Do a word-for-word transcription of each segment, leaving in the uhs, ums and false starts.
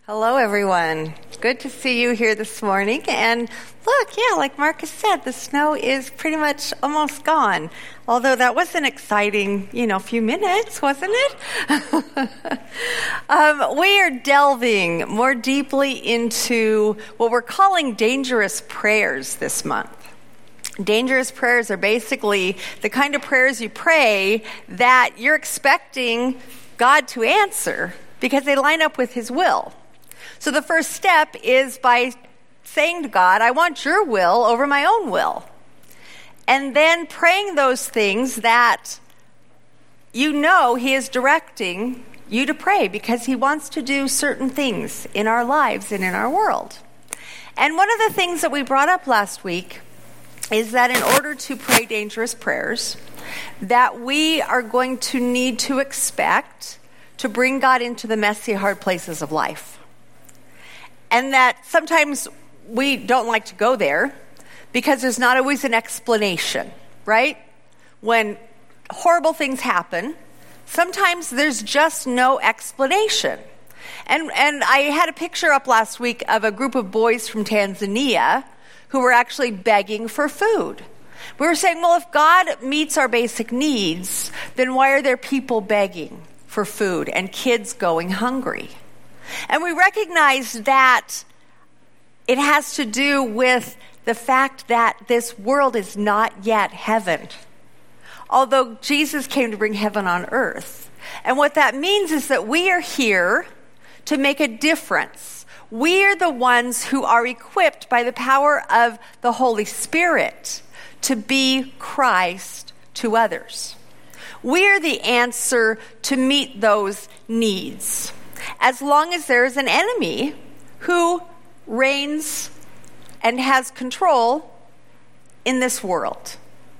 Hello, everyone. Good to see you here this morning. And look, yeah, like Marcus said, the snow is pretty much almost gone. Although that was an exciting, you know, few minutes, wasn't it? um, we are delving more deeply into what we're calling dangerous prayers this month. Dangerous prayers are basically the kind of prayers you pray that you're expecting God to answer because they line up with His will. So the first step is by saying to God, I want your will over my own will. And then praying those things that you know He is directing you to pray because He wants to do certain things in our lives and in our world. And one of the things that we brought up last week is that in order to pray dangerous prayers, that we are going to need to expect to bring God into the messy, hard places of life. And that sometimes we don't like to go there because there's not always an explanation, right? When horrible things happen, sometimes there's just no explanation. And and I had a picture up last week of a group of boys from Tanzania who were actually begging for food. We were saying, well, if God meets our basic needs, then why are there people begging for food and kids going hungry? And we recognize that it has to do with the fact that this world is not yet heaven, although Jesus came to bring heaven on earth. And what that means is that we are here to make a difference. We are the ones who are equipped by the power of the Holy Spirit to be Christ to others. We are the answer to meet those needs. As long as there is an enemy who reigns and has control in this world.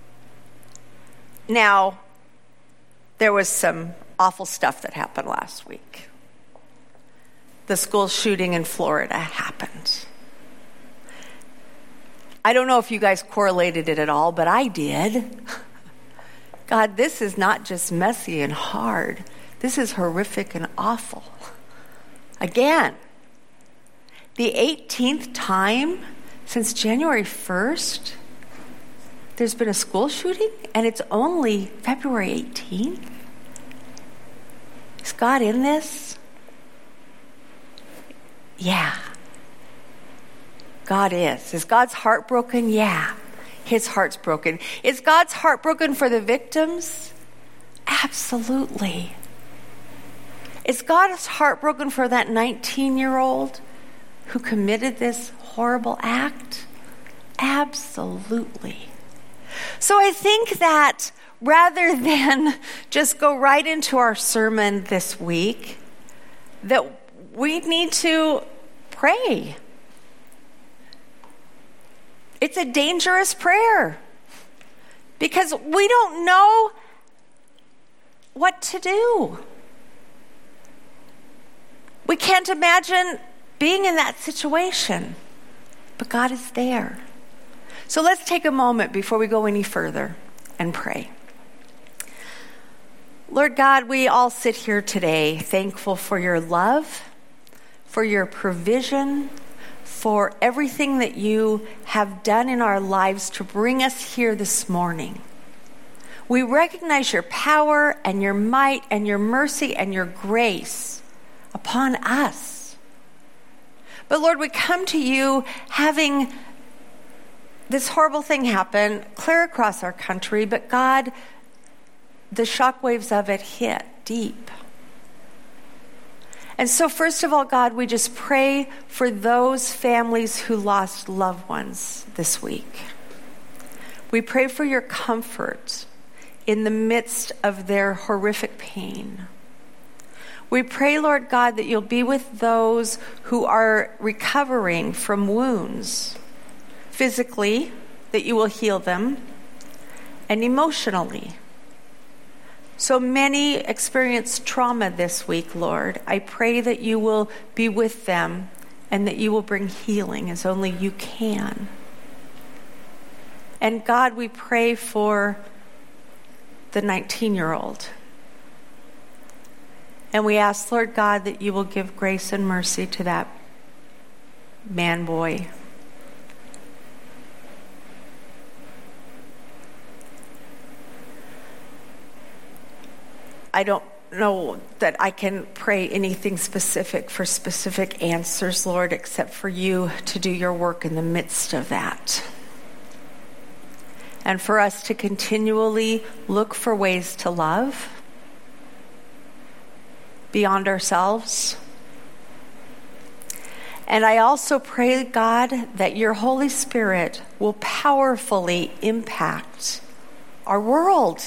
Now, there was some awful stuff that happened last week. The school shooting in Florida happened. I don't know if you guys correlated it at all, but I did. God, this is not just messy and hard. This is horrific and awful. Again, the eighteenth time since January first, there's been a school shooting, and it's only February eighteenth. Is God in this? Yeah. God is. Is God's heart broken? Yeah. His heart's broken. Is God's heart broken for the victims? Absolutely. Is God's heart broken for that nineteen-year-old who committed this horrible act? Absolutely. So I think that rather than just go right into our sermon this week, that we need to pray. It's a dangerous prayer because we don't know what to do. We can't imagine being in that situation, but God is there. So let's take a moment before we go any further and pray. Lord God, we all sit here today thankful for your love, for your provision, for everything that you have done in our lives to bring us here this morning. We recognize your power and your might and your mercy and your grace upon us. But Lord, we come to you having this horrible thing happen clear across our country, but God, the shockwaves of it hit deep. And so first of all, God, we just pray for those families who lost loved ones this week. We pray for your comfort in the midst of their horrific pain. We pray, Lord God, that you'll be with those who are recovering from wounds, physically, that you will heal them, and emotionally. So many experienced trauma this week, Lord. I pray that you will be with them and that you will bring healing as only you can. And God, we pray for the nineteen-year-old And we ask, Lord God, that you will give grace and mercy to that man boy. I don't know that I can pray anything specific for specific answers, Lord, except for you to do your work in the midst of that. And for us to continually look for ways to love beyond ourselves. And I also pray, God, that your Holy Spirit will powerfully impact our world.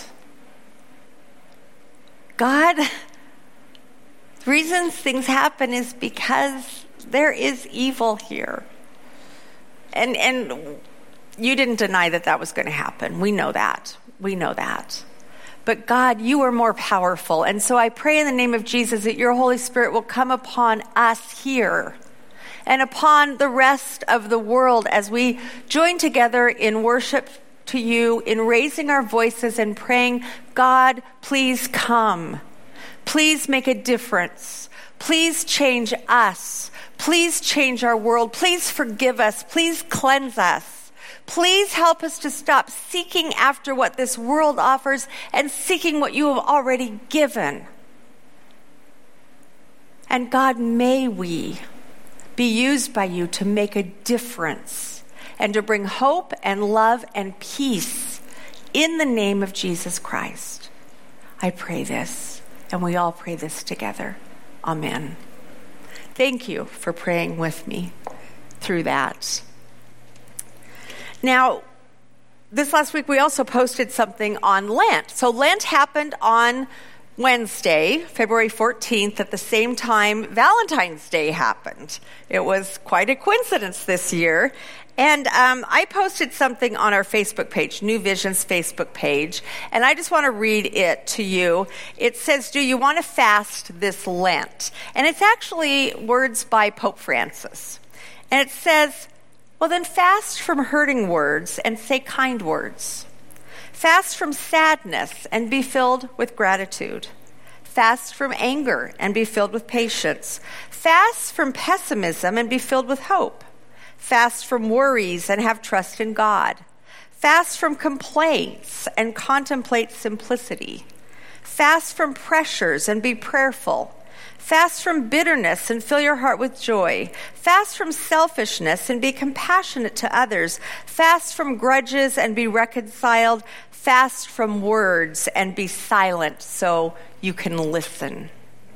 God, the reasons things happen is because there is evil here. And and you didn't deny that that was going to happen. We know that. We know that. But God, you are more powerful. And so I pray in the name of Jesus that your Holy Spirit will come upon us here and upon the rest of the world as we join together in worship to you, in raising our voices and praying, God, please come. Please make a difference. Please change us. Please change our world. Please forgive us. Please cleanse us. Please help us to stop seeking after what this world offers and seeking what you have already given. And God, may we be used by you to make a difference and to bring hope and love and peace in the name of Jesus Christ. I pray this, and we all pray this together. Amen. Thank you for praying with me through that. Now, this last week we also posted something on Lent. So Lent happened on Wednesday, February fourteenth, at the same time Valentine's Day happened. It was quite a coincidence this year. And um, I posted something on our Facebook page, New Vision's Facebook page, and I just want to read it to you. It says, do you want to fast this Lent? And it's actually words by Pope Francis. And it says, well, then fast from hurting words and say kind words. Fast from sadness and be filled with gratitude. Fast from anger and be filled with patience. Fast from pessimism and be filled with hope. Fast from worries and have trust in God. Fast from complaints and contemplate simplicity. Fast from pressures and be prayerful. Fast from bitterness and fill your heart with joy. Fast from selfishness and be compassionate to others. Fast from grudges and be reconciled. Fast from words and be silent so you can listen.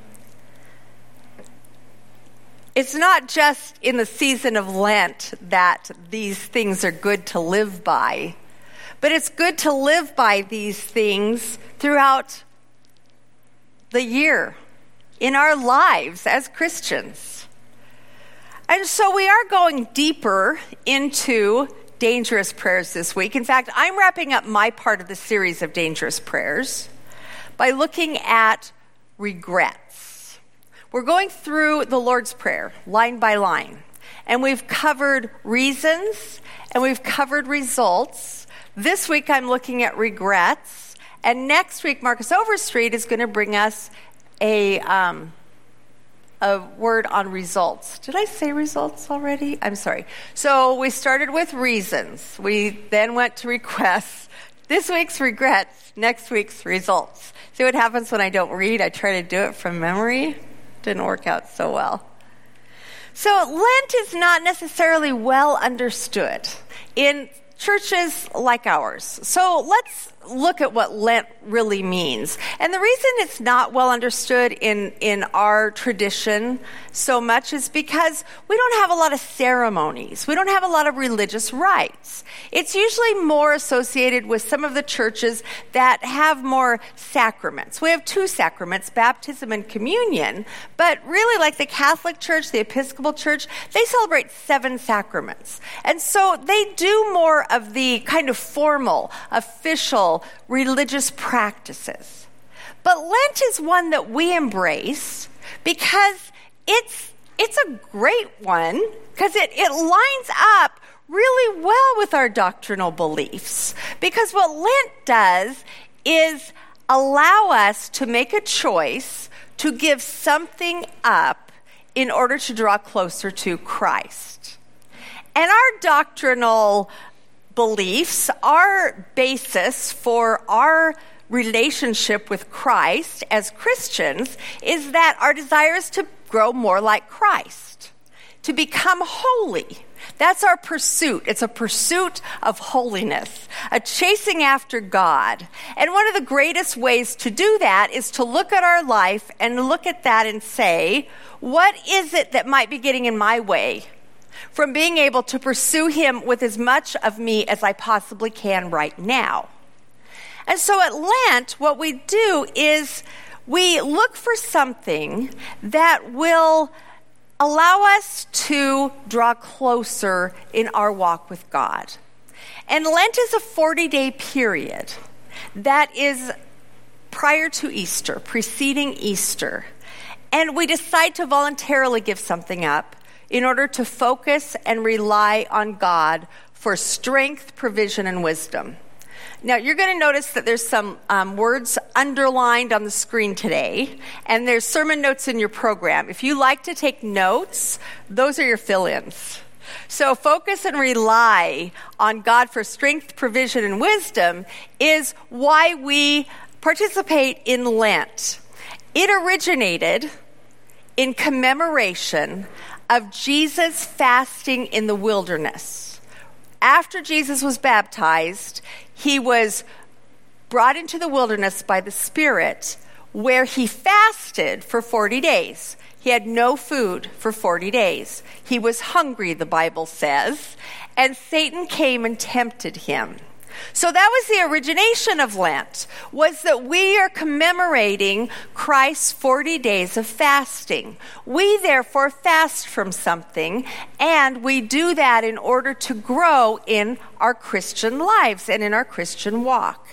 It's not just in the season of Lent that these things are good to live by, but it's good to live by these things throughout the year in our lives as Christians. And so we are going deeper into dangerous prayers this week. In fact, I'm wrapping up my part of the series of dangerous prayers by looking at regrets. We're going through the Lord's Prayer line by line, and we've covered reasons and we've covered results. This week I'm looking at regrets, and next week Marcus Overstreet is going to bring us a um, a word on results. Did I say results already? I'm sorry. So we started with reasons. We then went to requests. This week's regrets. Next week's results. See what happens when I don't read? I try to do it from memory. Didn't work out so well. So Lent is not necessarily well understood in churches like ours. So let's look at what Lent really means. And the reason it's not well understood in, in our tradition so much is because we don't have a lot of ceremonies. We don't have a lot of religious rites. It's usually more associated with some of the churches that have more sacraments. We have two sacraments, baptism and communion, but really like the Catholic Church, the Episcopal Church, they celebrate seven sacraments. And so they do more of the kind of formal, official, religious practices. But Lent is one that we embrace because it's it's a great one because it, it lines up really well with our doctrinal beliefs. Because what Lent does is allow us to make a choice to give something up in order to draw closer to Christ. And our doctrinal beliefs, our basis for our relationship with Christ as Christians is that our desire is to grow more like Christ, to become holy. That's our pursuit. It's a pursuit of holiness, a chasing after God. And one of the greatest ways to do that is to look at our life and look at that and say, what is it that might be getting in my way from being able to pursue him with as much of me as I possibly can right now? And so at Lent, what we do is we look for something that will allow us to draw closer in our walk with God. And Lent is a forty-day period that is prior to Easter, preceding Easter. And we decide to voluntarily give something up in order to focus and rely on God for strength, provision, and wisdom. Now, you're going to notice that there's some um, words underlined on the screen today, and there's sermon notes in your program. If you like to take notes, those are your fill-ins. So focus and rely on God for strength, provision, and wisdom is why we participate in Lent. It originated in commemoration of Jesus fasting in the wilderness. After Jesus was baptized, he was brought into the wilderness by the Spirit, where he fasted for forty days. He had no food for forty days. He was hungry, the Bible says, and Satan came and tempted him. So that was the origination of Lent, was that we are commemorating Christ's forty days of fasting. We therefore fast from something, and we do that in order to grow in our Christian lives and in our Christian walk.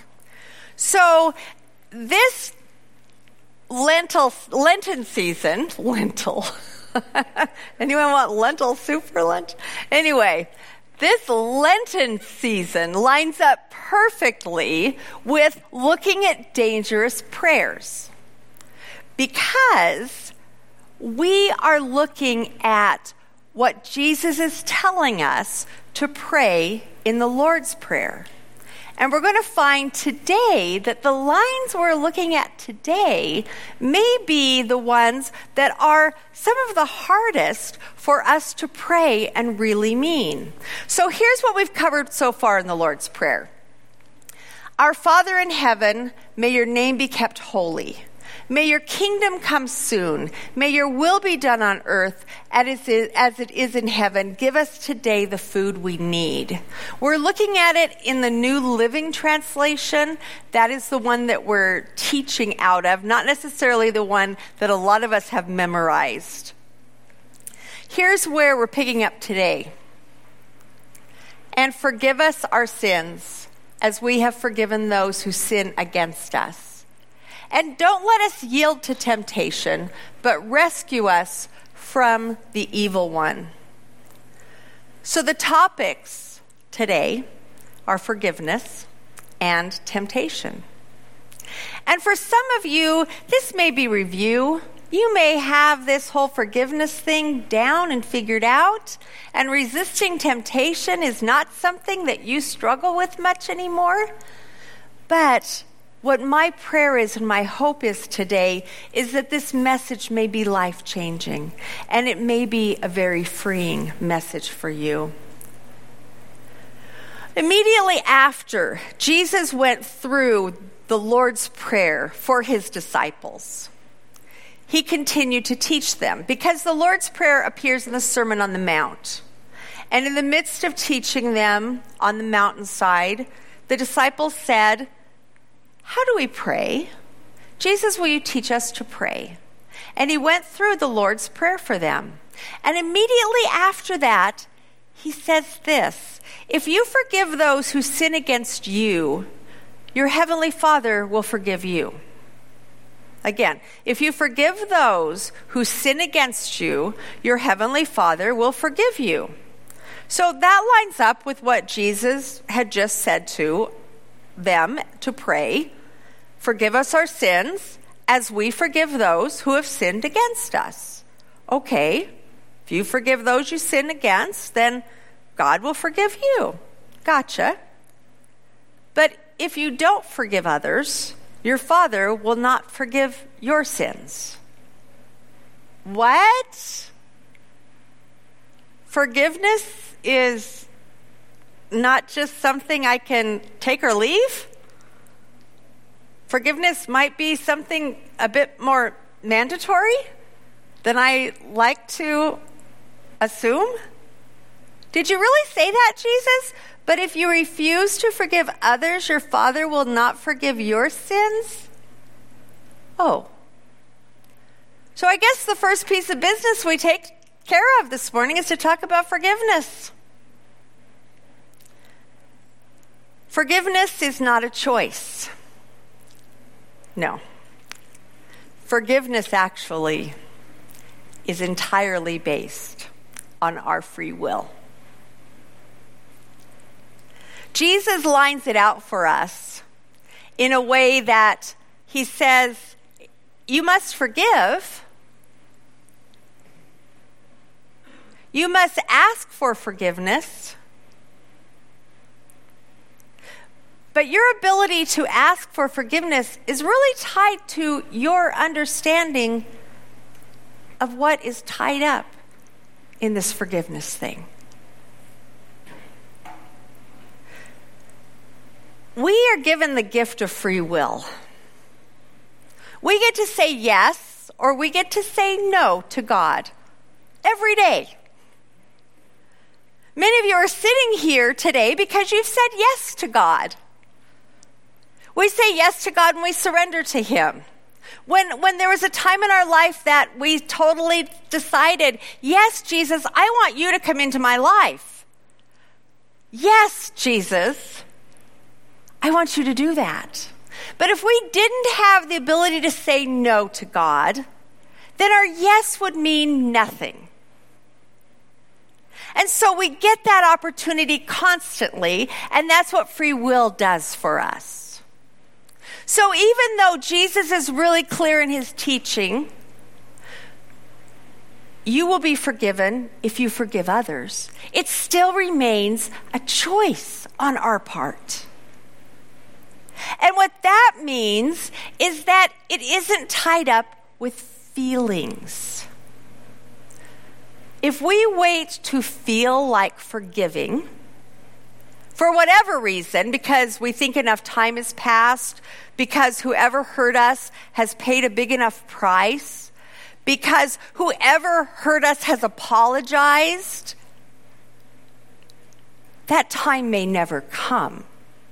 So this lentil, Lenten season, lentil, anyone want lentil soup for lunch? Anyway, this Lenten season lines up perfectly with looking at dangerous prayers, because we are looking at what Jesus is telling us to pray in the Lord's Prayer. And we're going to find today that the lines we're looking at today may be the ones that are some of the hardest for us to pray and really mean. So here's what we've covered so far in the Lord's Prayer. Our Father in heaven, may your name be kept holy. May your kingdom come soon. May your will be done on earth as it is in heaven. Give us today the food we need. We're looking at it in the New Living Translation. That is the one that we're teaching out of, not necessarily the one that a lot of us have memorized. Here's where we're picking up today. And forgive us our sins, as we have forgiven those who sin against us. And don't let us yield to temptation, but rescue us from the evil one. So the topics today are forgiveness and temptation. And for some of you, this may be review. You may have this whole forgiveness thing down and figured out, and resisting temptation is not something that you struggle with much anymore. But what my prayer is and my hope is today is that this message may be life-changing, and it may be a very freeing message for you. Immediately after, Jesus went through the Lord's Prayer for his disciples. He continued to teach them, because the Lord's Prayer appears in the Sermon on the Mount. And in the midst of teaching them on the mountainside, the disciples said, "How do we pray? Jesus, will you teach us to pray?" And he went through the Lord's Prayer for them. And immediately after that, he says this: "If you forgive those who sin against you, your heavenly Father will forgive you." Again, if you forgive those who sin against you, your heavenly Father will forgive you. So that lines up with what Jesus had just said to them to pray. Forgive us our sins as we forgive those who have sinned against us. Okay, if you forgive those you sin against, then God will forgive you. Gotcha. But if you don't forgive others, your Father will not forgive your sins. What? Forgiveness is not just something I can take or leave? Forgiveness might be something a bit more mandatory than I like to assume? Did you really say that, Jesus? But if you refuse to forgive others, your Father will not forgive your sins? Oh. So I guess the first piece of business we take care of this morning is to talk about forgiveness. Forgiveness is not a choice. No. Forgiveness actually is entirely based on our free will. Jesus lines it out for us in a way that he says, you must forgive. You must ask for forgiveness. But your ability to ask for forgiveness is really tied to your understanding of what is tied up in this forgiveness thing. We are given the gift of free will. We get to say yes or we get to say no to God every day. Many of you are sitting here today because you've said yes to God. We say yes to God when we surrender to him. When, when there was a time in our life that we totally decided, yes, Jesus, I want you to come into my life. Yes, Jesus, I want you to do that. But if we didn't have the ability to say no to God, then our yes would mean nothing. And so we get that opportunity constantly, and that's what free will does for us. So even though Jesus is really clear in his teaching, you will be forgiven if you forgive others, it still remains a choice on our part. And what that means is that it isn't tied up with feelings. If we wait to feel like forgiving, for whatever reason, because we think enough time has passed, because whoever hurt us has paid a big enough price, because whoever hurt us has apologized, that time may never come.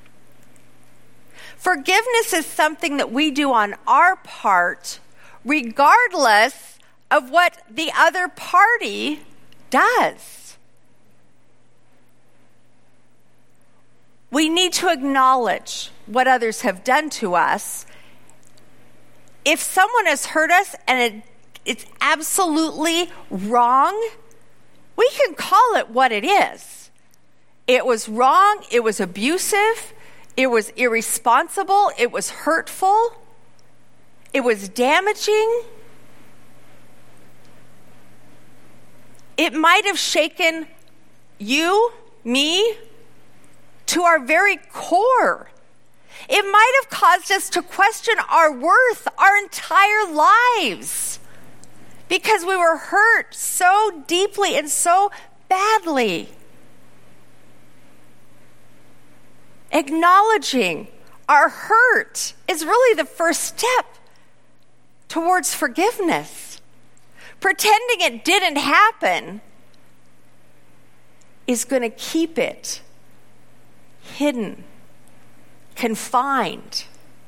Forgiveness is something that we do on our part, regardless of what the other party does. We need to acknowledge what others have done to us. If someone has hurt us and it, it's absolutely wrong, we can call it what it is. It was wrong, it was abusive, it was irresponsible, it was hurtful, it was damaging. It might have shaken you, me, to our very core. It might have caused us to question our worth our entire lives because we were hurt so deeply and so badly. Acknowledging our hurt is really the first step towards forgiveness. Pretending it didn't happen is going to keep it hidden, confined.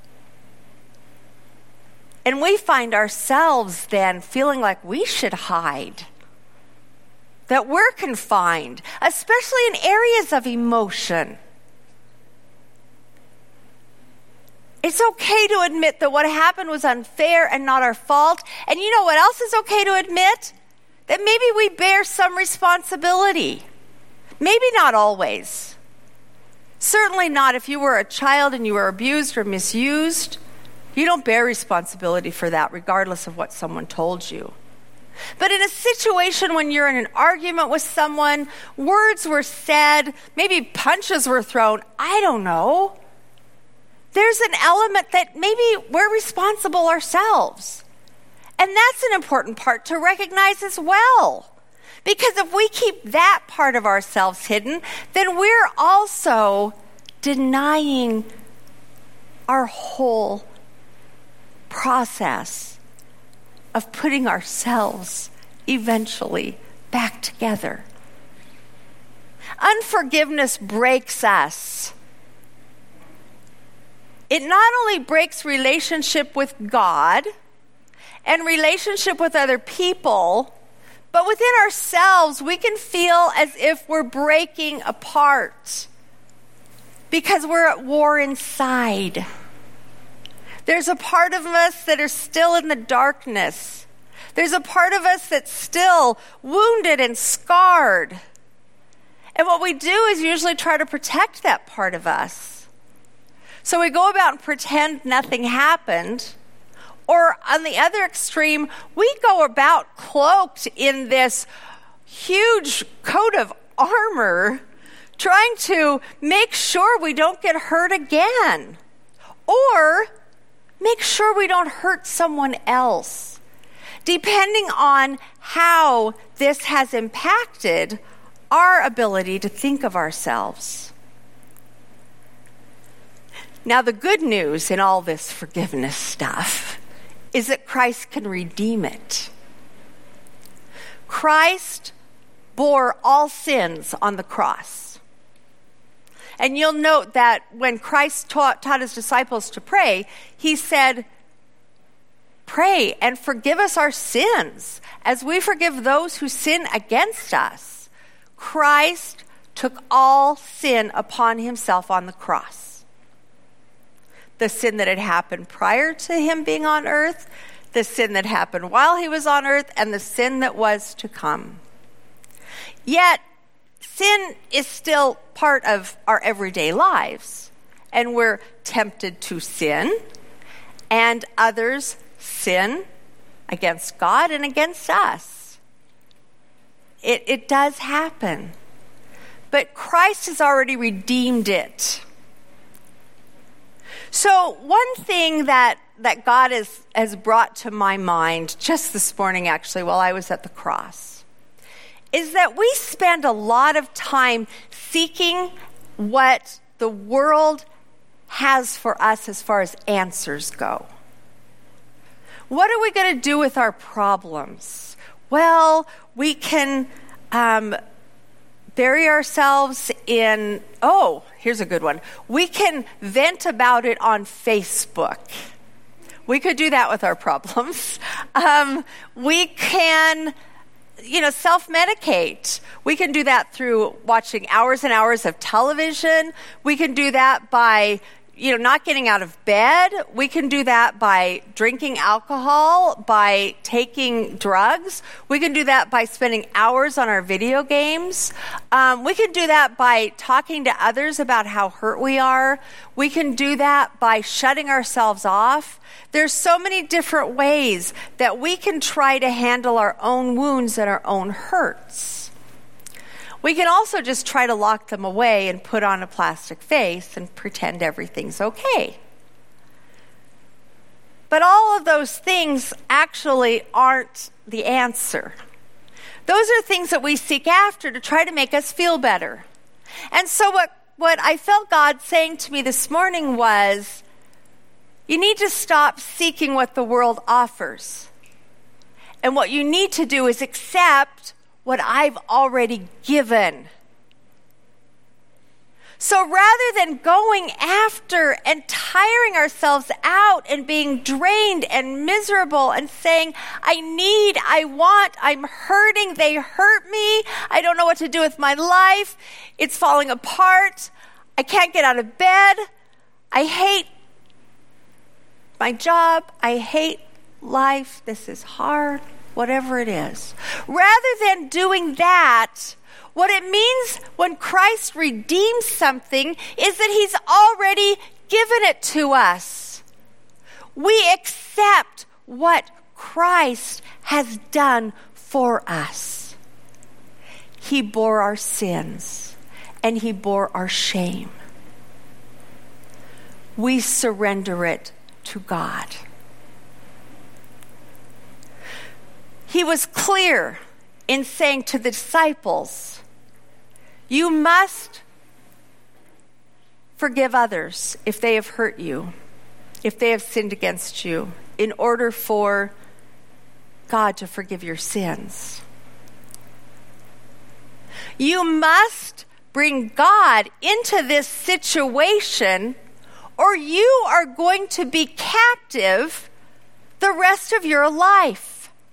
And we find ourselves then feeling like we should hide, that we're confined, especially in areas of emotion. It's okay to admit that what happened was unfair and not our fault. And you know what else is okay to admit? That maybe we bear some responsibility. Maybe not always. Certainly not if you were a child and you were abused or misused. You don't bear responsibility for that, regardless of what someone told you. But in a situation when you're in an argument with someone, words were said, maybe punches were thrown, I don't know. There's an element that maybe we're responsible ourselves. And that's an important part to recognize as well. Because if we keep that part of ourselves hidden, then we're also denying our whole process of putting ourselves eventually back together. Unforgiveness breaks us. It not only breaks relationship with God and relationship with other people, but within ourselves, we can feel as if we're breaking apart because we're at war inside. There's a part of us that are still in the darkness. There's a part of us that's still wounded and scarred. And what we do is usually try to protect that part of us. So we go about and pretend nothing happened. Or on the other extreme, we go about cloaked in this huge coat of armor, trying to make sure we don't get hurt again. Or make sure we don't hurt someone else, depending on how this has impacted our ability to think of ourselves. Now, the good news in all this forgiveness stuff is that Christ can redeem it. Christ bore all sins on the cross. And you'll note that when Christ taught, taught his disciples to pray, he said, pray and forgive us our sins as we forgive those who sin against us. Christ took all sin upon himself on the cross. The sin that had happened prior to him being on earth, the sin that happened while he was on earth, and the sin that was to come. Yet, sin is still part of our everyday lives, and we're tempted to sin, and others sin against God and against us. It, it does happen, but Christ has already redeemed it. So one thing that, that God has, has brought to my mind just this morning, actually, while I was at the cross, is that we spend a lot of time seeking what the world has for us as far as answers go. What are we going to do with our problems? Well, we can um, bury ourselves in, oh, here's a good one. We can vent about it on Facebook. We could do that with our problems. Um, we can... you know, self-medicate. We can do that through watching hours and hours of television. We can do that by, you know, not getting out of bed. We can do that by drinking alcohol, by taking drugs. We can do that by spending hours on our video games. Um, we can do that by talking to others about how hurt we are. We can do that by shutting ourselves off. There's so many different ways that we can try to handle our own wounds and our own hurts. We can also just try to lock them away and put on a plastic face and pretend everything's okay. But all of those things actually aren't the answer. Those are things that we seek after to try to make us feel better. And so what, what I felt God saying to me this morning was, you need to stop seeking what the world offers. And what you need to do is accept what I've already given. So rather than going after and tiring ourselves out and being drained and miserable and saying, I need, I want, I'm hurting, they hurt me, I don't know what to do with my life, it's falling apart, I can't get out of bed, I hate my job, I hate life, this is hard, whatever it is. Rather than doing that, what it means when Christ redeems something is that he's already given it to us. We accept what Christ has done for us. He bore our sins and he bore our shame. We surrender it to God. He was clear in saying to the disciples, you must forgive others if they have hurt you, if they have sinned against you, in order for God to forgive your sins. You must bring God into this situation, or you are going to be captive the rest of your life.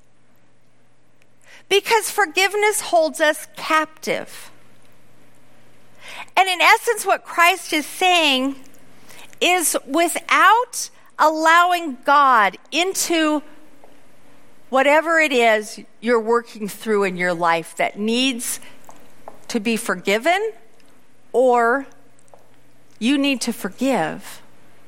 Because forgiveness holds us captive. And in essence, what Christ is saying is, without allowing God into whatever it is you're working through in your life that needs to be forgiven, or you need to forgive,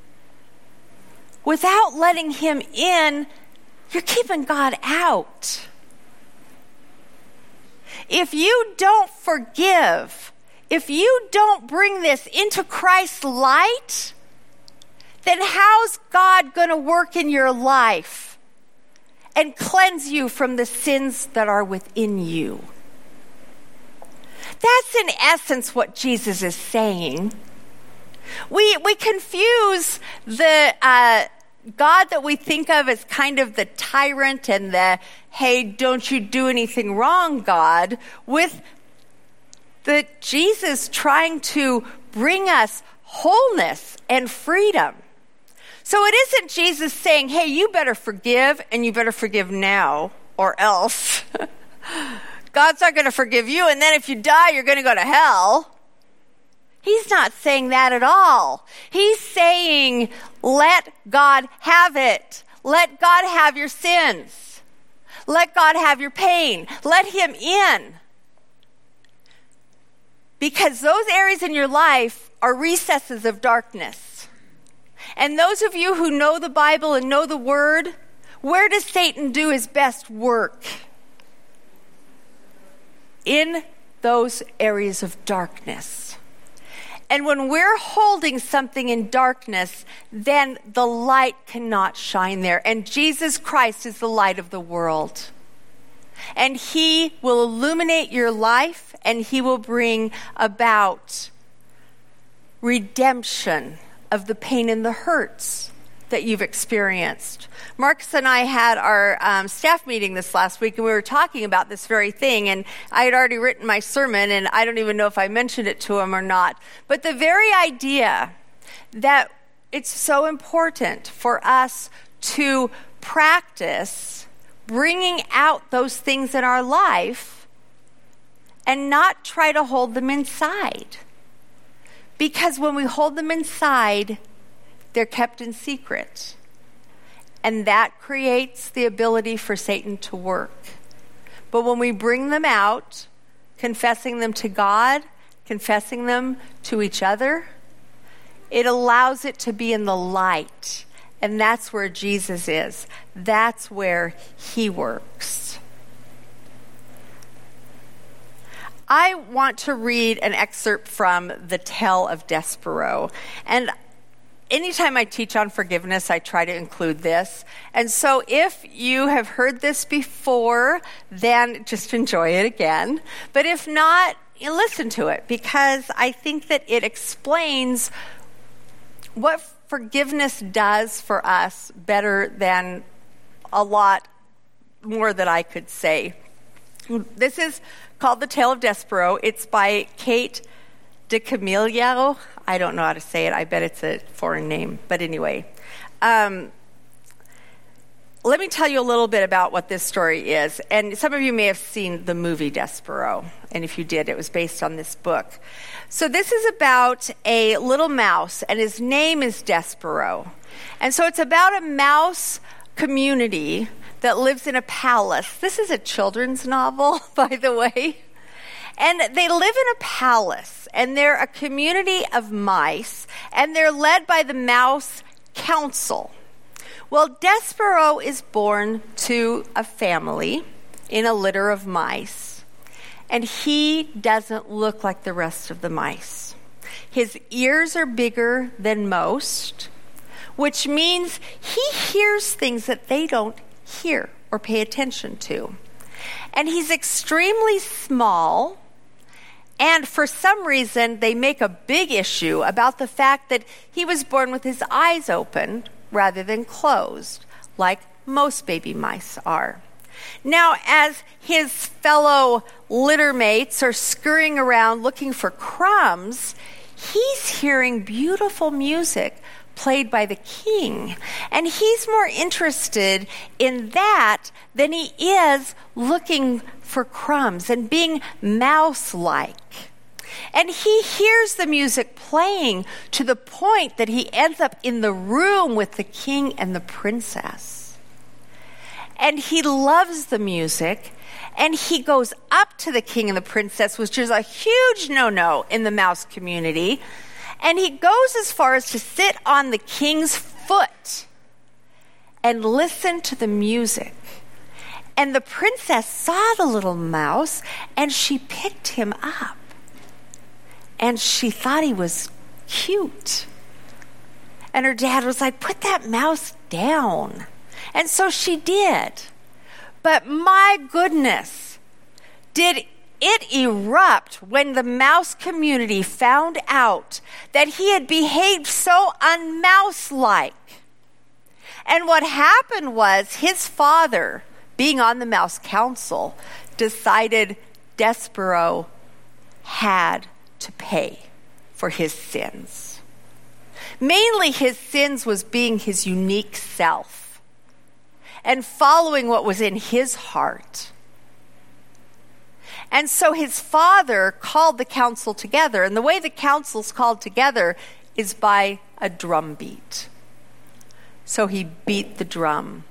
without letting him in, you're keeping God out. If you don't forgive, if you don't bring this into Christ's light, then how's God going to work in your life and cleanse you from the sins that are within you? That's in essence what Jesus is saying. We we confuse the uh, God that we think of as kind of the tyrant and the, hey, don't you do anything wrong, God, with the Jesus trying to bring us wholeness and freedom. So it isn't Jesus saying, hey, you better forgive, and you better forgive now, or else God's not going to forgive you, and then if you die, you're going to go to hell. He's not saying that at all. He's saying, let God have it. Let God have your sins. Let God have your pain. Let him in. Because those areas in your life are recesses of darkness. And those of you who know the Bible and know the Word, where does Satan do his best work? In those areas of darkness. And when we're holding something in darkness, then the light cannot shine there. And Jesus Christ is the light of the world. And he will illuminate your life, and he will bring about redemption of the pain and the hurts that you've experienced. Marcus and I had our um, staff meeting this last week, and we were talking about this very thing, and I had already written my sermon, and I don't even know if I mentioned it to him or not. But the very idea that it's so important for us to practice bringing out those things in our life and not try to hold them inside. Because when we hold them inside, they're kept in secret. And that creates the ability for Satan to work. But when we bring them out, confessing them to God, confessing them to each other, it allows it to be in the light. And that's where Jesus is. That's where he works. I want to read an excerpt from The Tale of Despereaux. And anytime I teach on forgiveness, I try to include this. And so if you have heard this before, then just enjoy it again. But if not, you listen to it, because I think that it explains what forgiveness does for us better than a lot more that I could say. This is called The Tale of Despereaux. It's by Kate DiCamillo. I don't know how to say it. I bet it's a foreign name. But anyway, um, let me tell you a little bit about what this story is. And some of you may have seen the movie Despereaux. And if you did, it was based on this book. So this is about a little mouse, and his name is Despereaux. And so it's about a mouse community that lives in a palace. This is a children's novel, by the way. And they live in a palace, and they're a community of mice, and they're led by the Mouse Council, Well, Despero is born to a family in a litter of mice, and he doesn't look like the rest of the mice. His ears are bigger than most, which means he hears things that they don't hear or pay attention to. And he's extremely small, and for some reason they make a big issue about the fact that he was born with his eyes open rather than closed, like most baby mice are. Now, as his fellow littermates are scurrying around looking for crumbs, he's hearing beautiful music played by the king. And he's more interested in that than he is looking for crumbs and being mouse-like. And he hears the music playing to the point that he ends up in the room with the king and the princess. And he loves the music, and he goes up to the king and the princess, which is a huge no-no in the mouse community. And he goes as far as to sit on the king's foot and listen to the music. And the princess saw the little mouse, and she picked him up. And she thought he was cute. And her dad was like, put that mouse down. And so she did. But my goodness, did it erupt when the mouse community found out that he had behaved so unmouse-like. And what happened was his father, being on the mouse council, decided Despero had to pay for his sins. Mainly his sins was being his unique self and following what was in his heart. And so his father called the council together, and the way the council's called together is by a drum beat. So he beat the drum.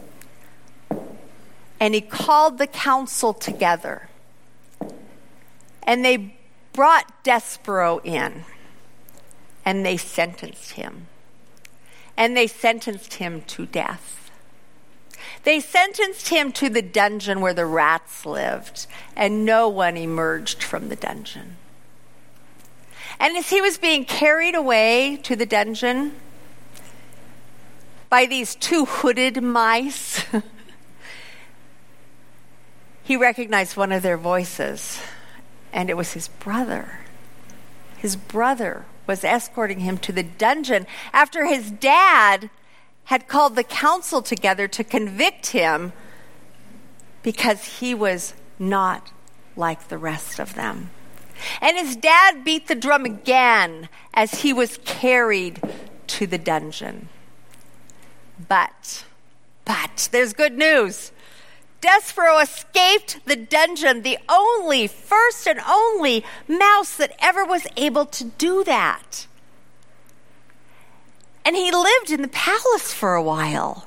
And he called the council together. And they brought Despero in, and they sentenced him. And they sentenced him to death. They sentenced him to the dungeon where the rats lived, and no one emerged from the dungeon. And as he was being carried away to the dungeon by these two hooded mice, he recognized one of their voices, and it was his brother. His brother was escorting him to the dungeon after his dad had called the council together to convict him because he was not like the rest of them. And his dad beat the drum again as he was carried to the dungeon. But, but, there's good news. Despero escaped the dungeon, the only, first and only mouse that ever was able to do that. And he lived in the palace for a while.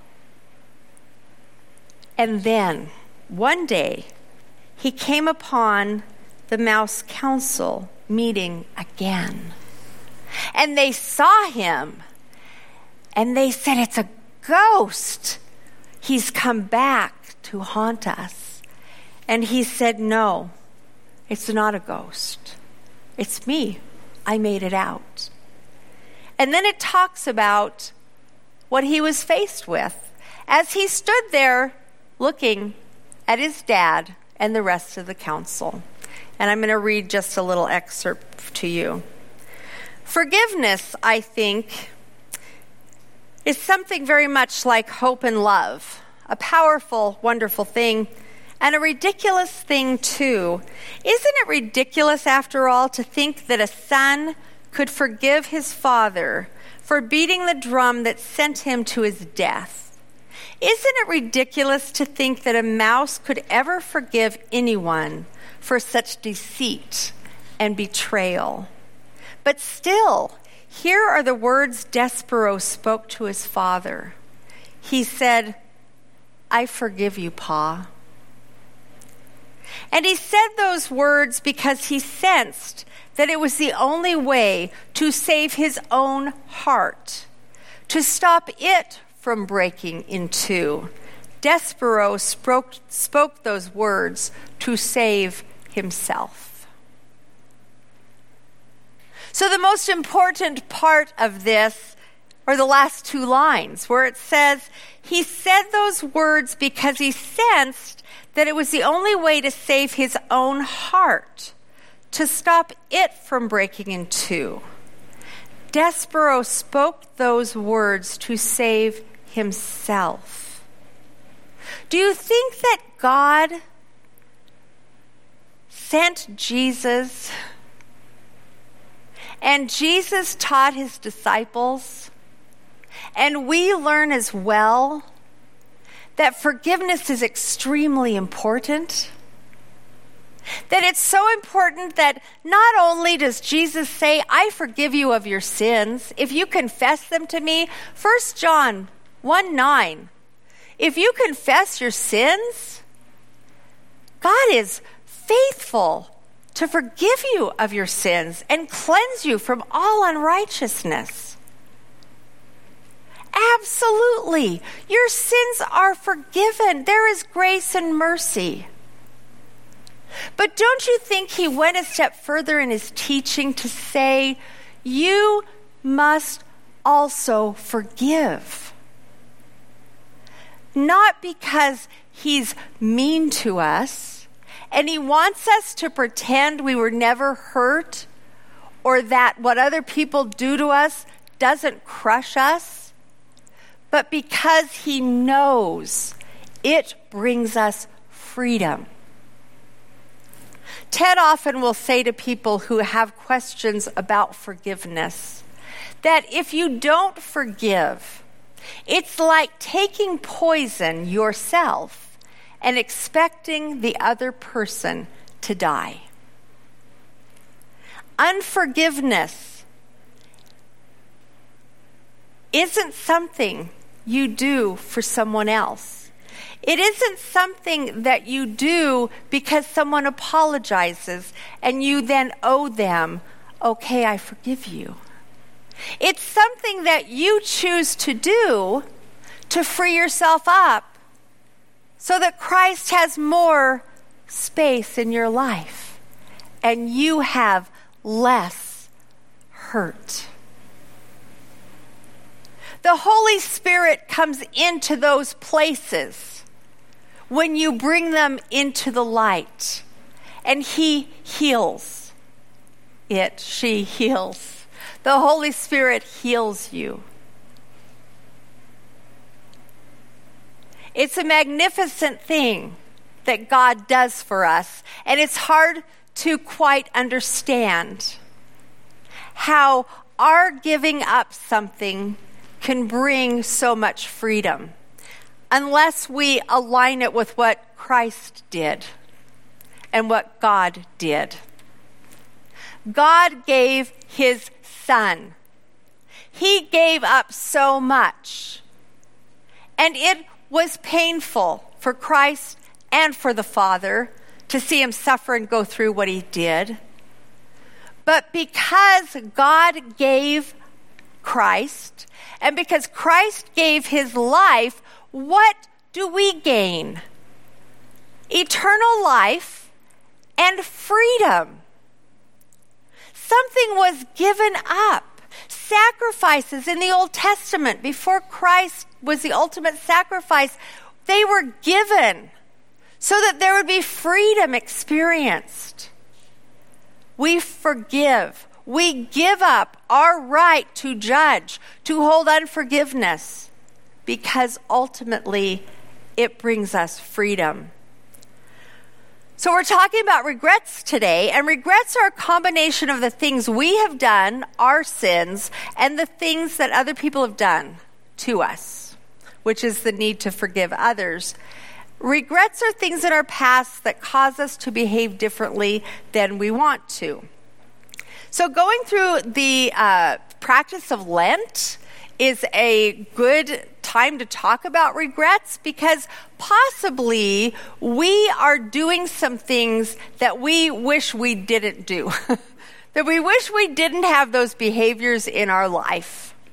And then, one day, he came upon the mouse council meeting again. And they saw him, and they said, it's a ghost. He's come back to haunt us. And he said, no, it's not a ghost. It's me. I made it out. And then it talks about what he was faced with as he stood there looking at his dad and the rest of the council. And I'm going to read just a little excerpt to you. Forgiveness, I think, is something very much like hope and love, a powerful, wonderful thing, and a ridiculous thing too. Isn't it ridiculous, after all, to think that a son could forgive his father for beating the drum that sent him to his death? Isn't it ridiculous to think that a mouse could ever forgive anyone for such deceit and betrayal? But still, here are the words Despero spoke to his father. He said, I forgive you, Pa. And he said those words because he sensed that it was the only way to save his own heart, to stop it from breaking in two. Despero spoke, spoke those words to save himself. So the most important part of this are the last two lines where it says, he said those words because he sensed that it was the only way to save his own heart, to stop it from breaking in two. Despero spoke those words to save himself. Do you think that God sent Jesus and Jesus taught his disciples, and we learn as well that forgiveness is extremely important? That it's so important that not only does Jesus say, I forgive you of your sins, if you confess them to me, First John one nine, if you confess your sins, God is faithful to forgive you of your sins and cleanse you from all unrighteousness. Absolutely. Your sins are forgiven. There is grace and mercy. But don't you think he went a step further in his teaching to say, you must also forgive? Not because he's mean to us and he wants us to pretend we were never hurt or that what other people do to us doesn't crush us, but because he knows it brings us freedom. Ted often will say to people who have questions about forgiveness that if you don't forgive, it's like taking poison yourself and expecting the other person to die. Unforgiveness isn't something you do for someone else. It isn't something that you do because someone apologizes and you then owe them, okay, I forgive you. It's something that you choose to do to free yourself up so that Christ has more space in your life and you have less hurt. The Holy Spirit comes into those places when you bring them into the light, and he heals it, she heals. The Holy Spirit heals you. It's a magnificent thing that God does for us, and it's hard to quite understand how our giving up something can bring so much freedom unless we align it with what Christ did and what God did. God gave his son. He gave up so much. And it was painful for Christ and for the Father to see him suffer and go through what he did. But because God gave Christ, and because Christ gave his life, what do we gain? Eternal life and freedom. Something was given up. Sacrifices in the Old Testament, before Christ was the ultimate sacrifice, they were given so that there would be freedom experienced. We forgive. We give up our right to judge, to hold unforgiveness, because ultimately it brings us freedom. So we're talking about regrets today, and regrets are a combination of the things we have done, our sins, and the things that other people have done to us, which is the need to forgive others. Regrets are things in our past that cause us to behave differently than we want to. So going through the uh, practice of Lent is a good time to talk about regrets, because possibly we are doing some things that we wish we didn't do, that we wish we didn't have those behaviors in our life.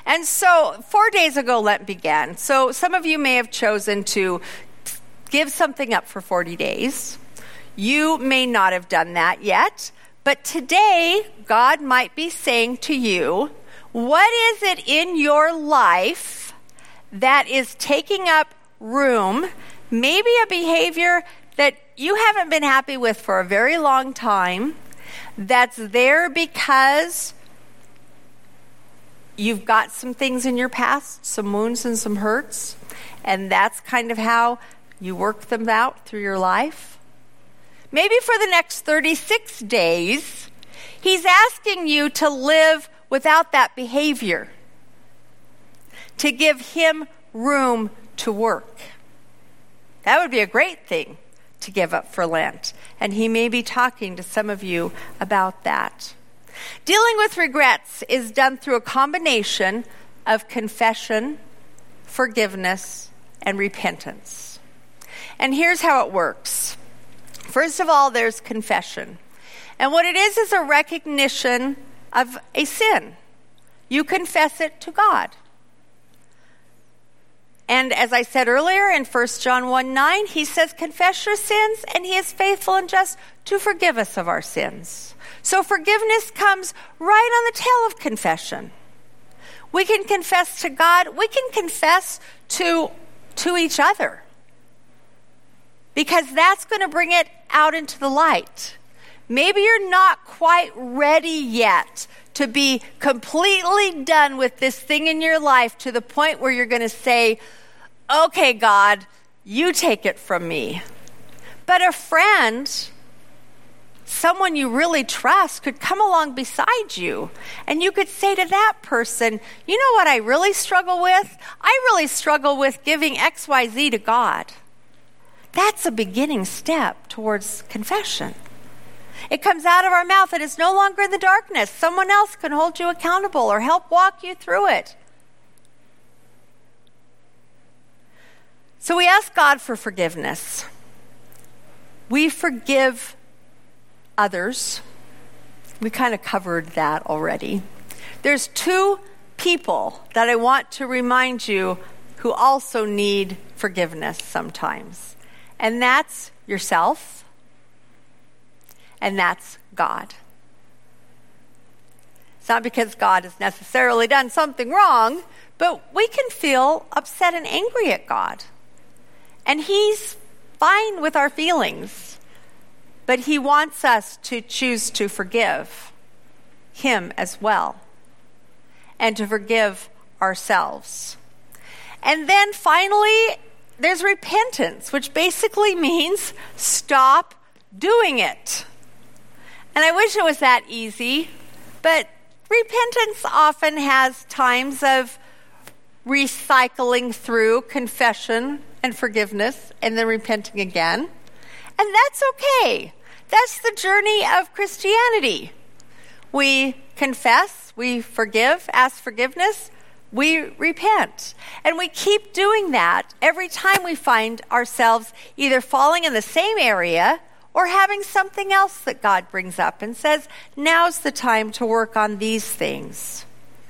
And so four days ago, Lent began. So some of you may have chosen to give something up for forty days. You may not have done that yet. But today, God might be saying to you, what is it in your life that is taking up room, maybe a behavior that you haven't been happy with for a very long time, that's there because you've got some things in your past, some wounds and some hurts, and that's kind of how you work them out through your life? Maybe for the next thirty-six days, he's asking you to live without that behavior, to give him room to work. That would be a great thing to give up for Lent. And he may be talking to some of you about that. Dealing with regrets is done through a combination of confession, forgiveness, and repentance. And here's how it works. First of all, there's confession. And what it is is a recognition of a sin. You confess it to God. And as I said earlier in First John one nine, he says, confess your sins, and he is faithful and just to forgive us of our sins. So forgiveness comes right on the tail of confession. We can confess to God. We can confess to, to each other, because that's going to bring it out into the light. Maybe you're not quite ready yet to be completely done with this thing in your life to the point where you're going to say, okay, God, you take it from me. But a friend, someone you really trust, could come along beside you, and you could say to that person, you know what I really struggle with? I really struggle with giving X Y Z to God. That's a beginning step towards confession. It comes out of our mouth and it's no longer in the darkness. Someone else can hold you accountable or help walk you through it. So we ask God for forgiveness. We forgive others. We kind of covered that already. There's two people that I want to remind you who also need forgiveness sometimes. And that's yourself, and that's God. It's not because God has necessarily done something wrong, but we can feel upset and angry at God. And he's fine with our feelings, but he wants us to choose to forgive him as well, and to forgive ourselves. And then finally, there's repentance, which basically means stop doing it. And I wish it was that easy, but repentance often has times of recycling through confession and forgiveness and then repenting again. And that's okay. That's the journey of Christianity. We confess, we forgive, ask forgiveness, we repent. And we keep doing that every time we find ourselves either falling in the same area or having something else that God brings up and says, now's the time to work on these things.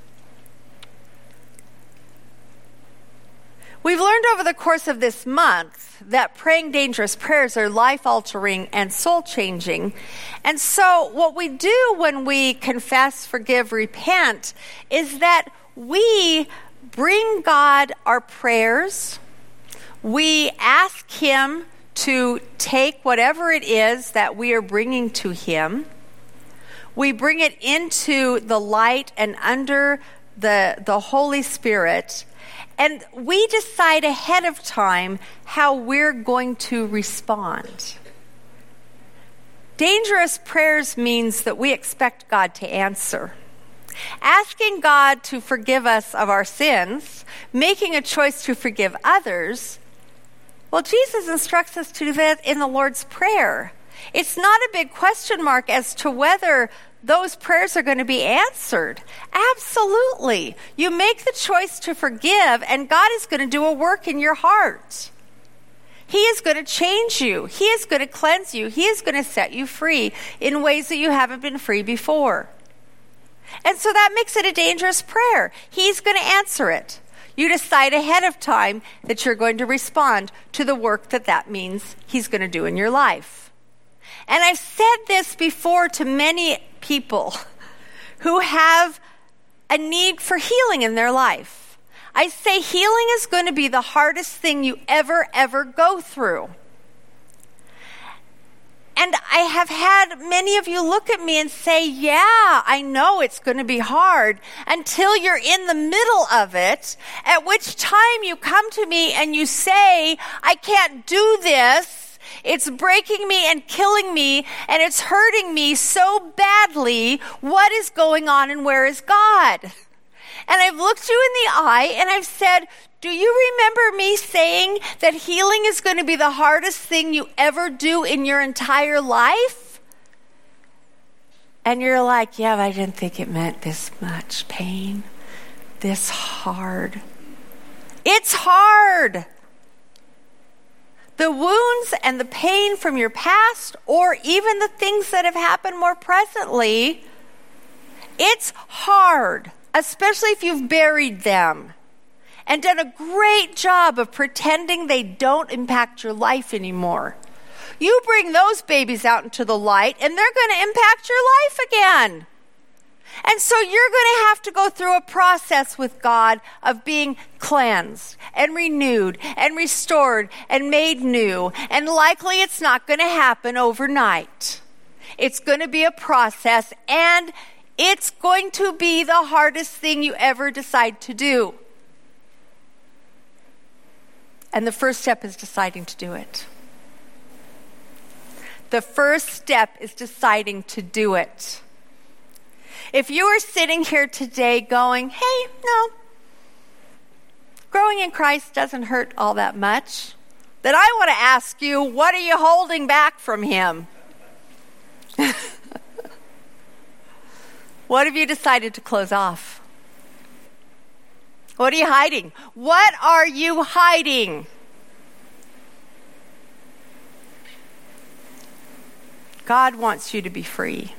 We've learned over the course of this month that praying dangerous prayers are life-altering and soul-changing. And so what we do when we confess, forgive, repent is that we bring God our prayers. We ask him to take whatever it is that we are bringing to him. We bring it into the light and under the, the Holy Spirit. And we decide ahead of time how we're going to respond. Dangerous prayers means that we expect God to answer. Asking God to forgive us of our sins, making a choice to forgive others, well, Jesus instructs us to do that in the Lord's Prayer. It's not a big question mark as to whether those prayers are going to be answered. Absolutely. You make the choice to forgive, and God is going to do a work in your heart. He is going to change you. He is going to cleanse you. He is going to set you free in ways that you haven't been free before. And so that makes it a dangerous prayer. He's going to answer it. You decide ahead of time that you're going to respond to the work that that means he's going to do in your life. And I've said this before to many people who have a need for healing in their life. I say healing is going to be the hardest thing you ever, ever go through. And I have had many of you look at me and say, yeah, I know it's going to be hard, until you're in the middle of it, at which time you come to me and you say, I can't do this. It's breaking me and killing me, and it's hurting me so badly. What is going on, and where is God? And I've looked you in the eye and I've said, do you remember me saying that healing is going to be the hardest thing you ever do in your entire life? And you're like, yeah, but I didn't think it meant this much pain, this hard. It's hard. The wounds and the pain from your past, or even the things that have happened more presently, it's hard, especially if you've buried them and done a great job of pretending they don't impact your life anymore. You bring those babies out into the light, and they're going to impact your life again. And so you're going to have to go through a process with God of being cleansed and renewed and restored and made new. And likely it's not going to happen overnight. It's going to be a process, and it's going to be the hardest thing you ever decide to do. And the first step is deciding to do it. The first step is deciding to do it. If you are sitting here today going, hey, no, growing in Christ doesn't hurt all that much, then I want to ask you, what are you holding back from him? What have you decided to close off? What are you hiding? What are you hiding? God wants you to be free.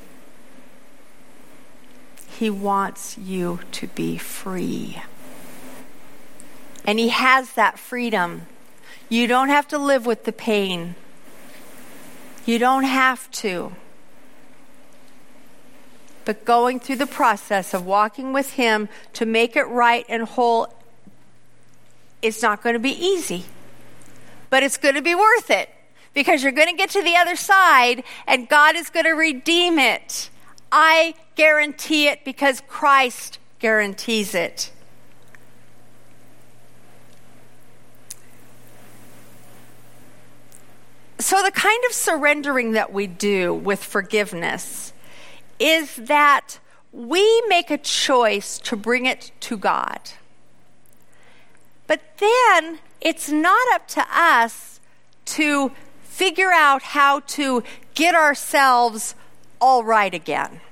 He wants you to be free. And he has that freedom. You don't have to live with the pain. You don't have to. But going through the process of walking with him to make it right and whole, it's not going to be easy. But it's going to be worth it, because you're going to get to the other side and God is going to redeem it. I guarantee it, because Christ guarantees it. So the kind of surrendering that we do with forgiveness is that we make a choice to bring it to God. But then it's not up to us to figure out how to get ourselves all right again.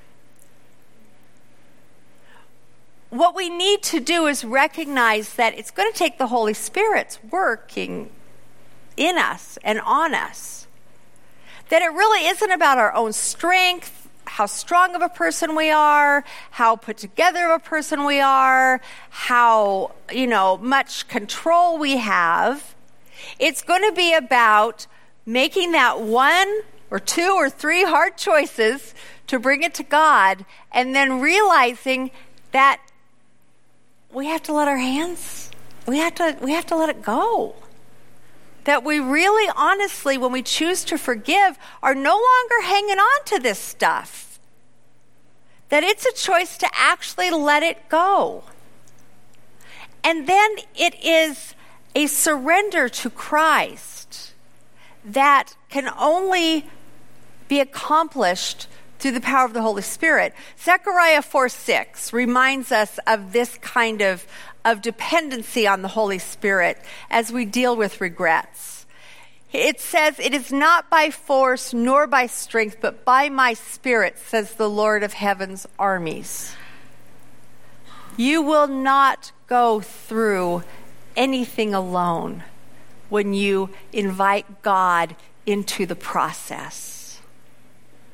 What we need to do is recognize that it's going to take the Holy Spirit's working in us and on us. That it really isn't about our own strength, how strong of a person we are, how put together of a person we are, how, you know, much control we have. It's going to be about making that one or two or three hard choices to bring it to God, and then realizing that we have to let our hands, we have to, we have to let it go. That we really, honestly, when we choose to forgive, are no longer hanging on to this stuff. That it's a choice to actually let it go. And then it is a surrender to Christ that can only be accomplished through the power of the Holy Spirit. Zechariah four six reminds us of this kind of, of dependency on the Holy Spirit as we deal with regrets. It says, "It is not by force nor by strength, but by my Spirit, says the Lord of heaven's armies." You will not go through anything alone when you invite God into the process.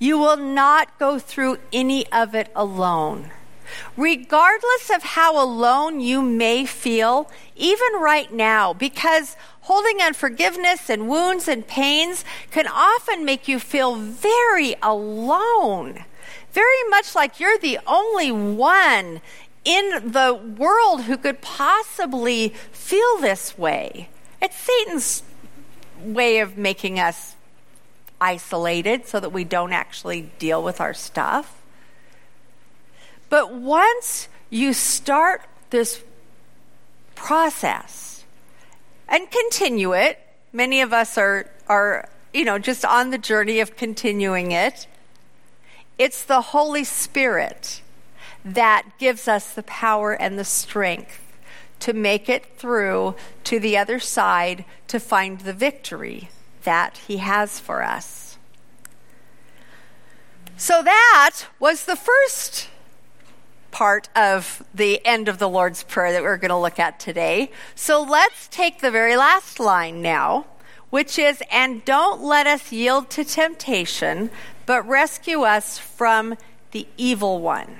You will not go through any of it alone. Regardless of how alone you may feel, even right now, because holding unforgiveness and wounds and pains can often make you feel very alone, very much like you're the only one in the world who could possibly feel this way. It's Satan's way of making us isolated so that we don't actually deal with our stuff. But once you start this process and continue it, many of us are, are, you know, just on the journey of continuing it, it's the Holy Spirit that gives us the power and the strength to make it through to the other side to find the victory that He has for us. So that was the first part of the end of the Lord's Prayer that we're going to look at today. So let's take the very last line now, which is, and don't let us yield to temptation, but rescue us from the evil one.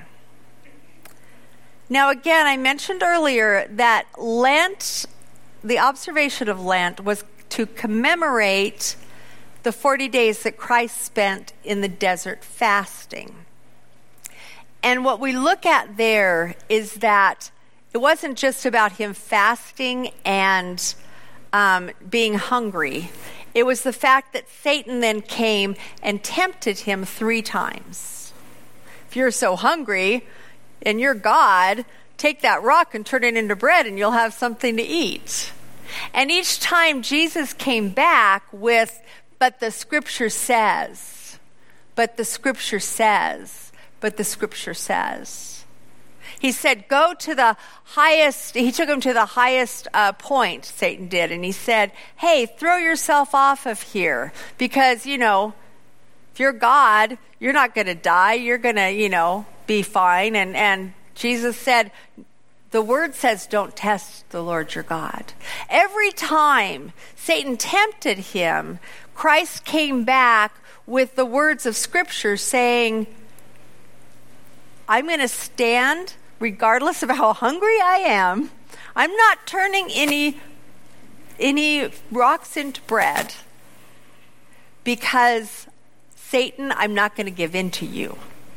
Now again, I mentioned earlier that Lent, the observation of Lent, was to commemorate the forty days that Christ spent in the desert fasting. And what we look at there is that it wasn't just about him fasting and um, being hungry. It was the fact that Satan then came and tempted him three times. If you're so hungry and you're God, take that rock and turn it into bread and you'll have something to eat. And each time Jesus came back with, but the scripture says, but the scripture says, but the scripture says. He said, go to the highest, he took him to the highest uh, point, Satan did, and he said, hey, throw yourself off of here, because, you know, if you're God, you're not going to die, you're going to, you know, be fine. And, and Jesus said, the word says, don't test the Lord your God. Every time Satan tempted him, Christ came back with the words of scripture saying, I'm going to stand regardless of how hungry I am. I'm not turning any, any rocks into bread, because Satan, I'm not going to give in to you.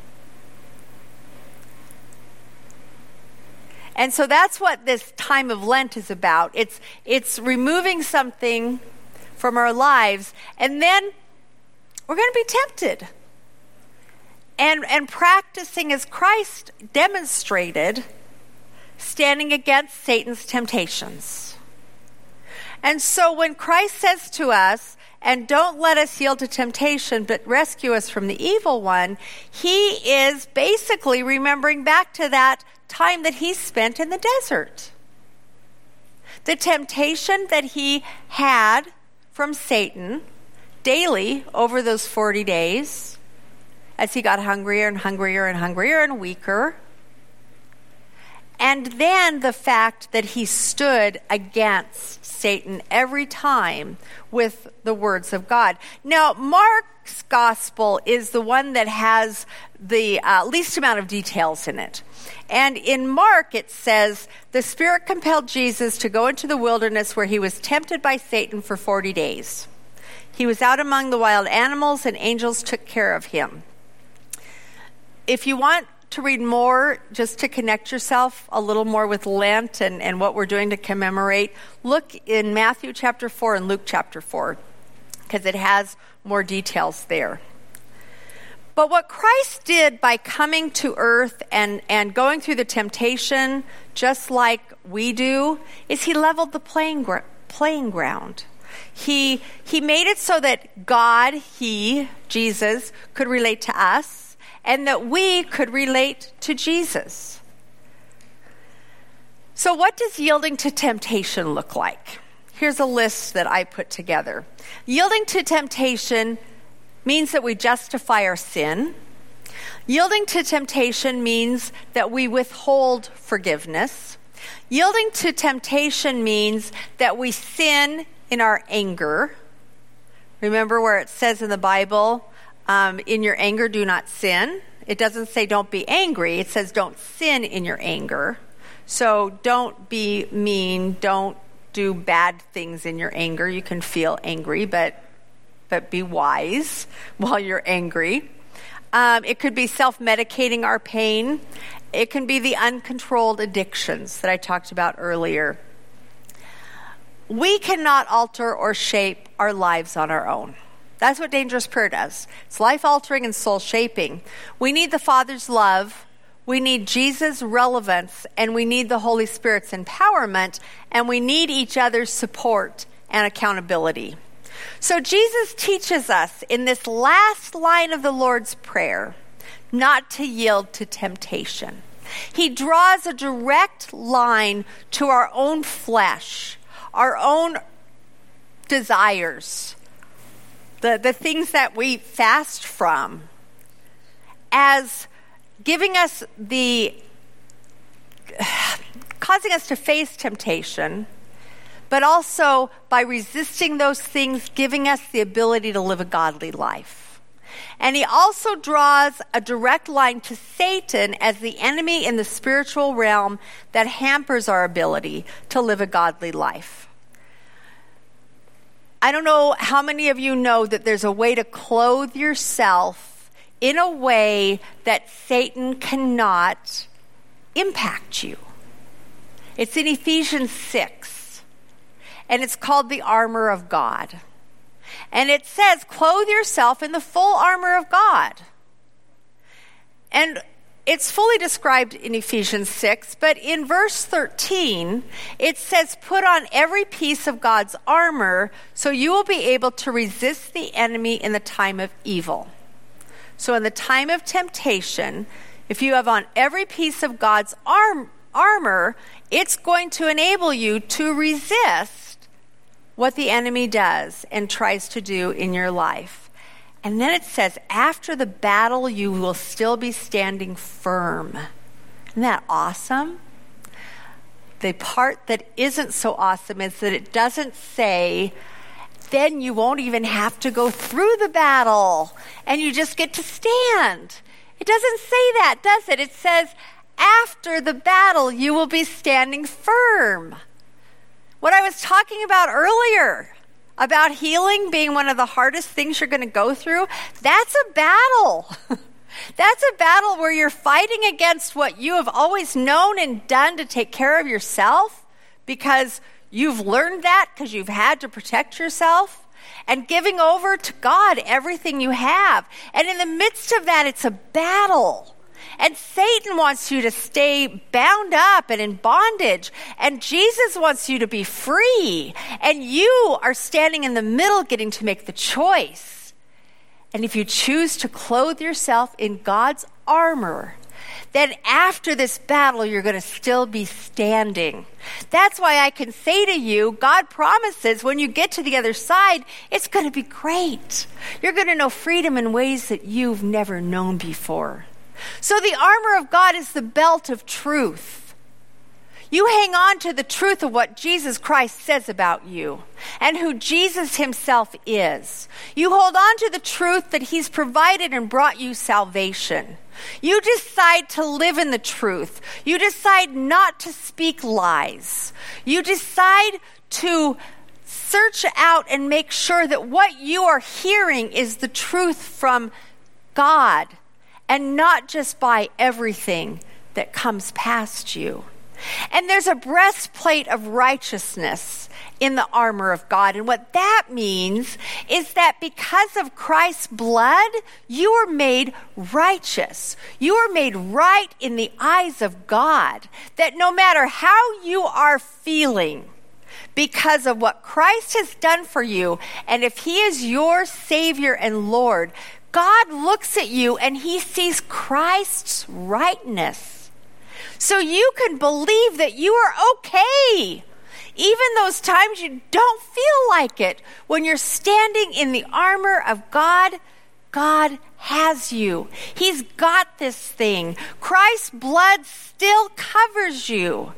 And so that's what this time of Lent is about. It's, it's removing something from our lives, and then we're going to be tempted. And, and practicing as Christ demonstrated, standing against Satan's temptations. And so when Christ says to us, and don't let us yield to temptation, but rescue us from the evil one, he is basically remembering back to that time that he spent in the desert. The temptation that he had from Satan daily over those forty days, as he got hungrier and hungrier and hungrier and weaker. And then the fact that he stood against Satan every time with the words of God. Now, Mark's gospel is the one that has the uh, least amount of details in it. And in Mark, it says, the Spirit compelled Jesus to go into the wilderness where he was tempted by Satan for forty days. He was out among the wild animals, and angels took care of him. If you want to read more, just to connect yourself a little more with Lent and, and what we're doing to commemorate, look in Matthew chapter four and Luke chapter four, because it has more details there. But what Christ did by coming to earth and, and going through the temptation, just like we do, is he leveled the playing, gr- playing ground. He, he made it so that God, he, Jesus, could relate to us, and that we could relate to Jesus. So what does yielding to temptation look like? Here's a list that I put together. Yielding to temptation means that we justify our sin. Yielding to temptation means that we withhold forgiveness. Yielding to temptation means that we sin in our anger. Remember where it says in the Bible, Um, in your anger, do not sin. It doesn't say don't be angry. It says don't sin in your anger. So don't be mean. Don't do bad things in your anger. You can feel angry, but but be wise while you're angry. Um, it could be self-medicating our pain. It can be the uncontrolled addictions that I talked about earlier. We cannot alter or shape our lives on our own. That's what dangerous prayer does. It's life-altering and soul-shaping. We need the Father's love, we need Jesus' relevance, and we need the Holy Spirit's empowerment, and we need each other's support and accountability. So Jesus teaches us in this last line of the Lord's Prayer not to yield to temptation. He draws a direct line to our own flesh, our own desires, the, the things that we fast from, as giving us the, causing us to face temptation, but also by resisting those things, giving us the ability to live a godly life. And he also draws a direct line to Satan as the enemy in the spiritual realm that hampers our ability to live a godly life. I don't know how many of you know that there's a way to clothe yourself in a way that Satan cannot impact you. It's in Ephesians six. And it's called the armor of God. And it says, clothe yourself in the full armor of God. And it's fully described in Ephesians six, but in verse thirteen, it says, put on every piece of God's armor so you will be able to resist the enemy in the time of evil. So in the time of temptation, if you have on every piece of God's arm, armor, it's going to enable you to resist what the enemy does and tries to do in your life. And then it says, after the battle, you will still be standing firm. Isn't that awesome? The part that isn't so awesome is that it doesn't say, then you won't even have to go through the battle and you just get to stand. It doesn't say that, does it? It says, after the battle, you will be standing firm. What I was talking about earlier, about healing being one of the hardest things you're going to go through, that's a battle. That's a battle where you're fighting against what you have always known and done to take care of yourself because you've learned that because you've had to protect yourself, and giving over to God everything you have. And in the midst of that, it's a battle. And Satan wants you to stay bound up and in bondage. And Jesus wants you to be free. And you are standing in the middle getting to make the choice. And if you choose to clothe yourself in God's armor, then after this battle, you're going to still be standing. That's why I can say to you, God promises when you get to the other side, it's going to be great. You're going to know freedom in ways that you've never known before. So the armor of God is the belt of truth. You hang on to the truth of what Jesus Christ says about you and who Jesus himself is. You hold on to the truth that he's provided and brought you salvation. You decide to live in the truth. You decide not to speak lies. You decide to search out and make sure that what you are hearing is the truth from God, and not just by everything that comes past you. And there's a breastplate of righteousness in the armor of God. And what that means is that because of Christ's blood, you are made righteous. You are made right in the eyes of God. That no matter how you are feeling, because of what Christ has done for you, and if he is your Savior and Lord, God looks at you and he sees Christ's rightness. So you can believe that you are okay. Even those times you don't feel like it. When you're standing in the armor of God, God has you. He's got this thing. Christ's blood still covers you.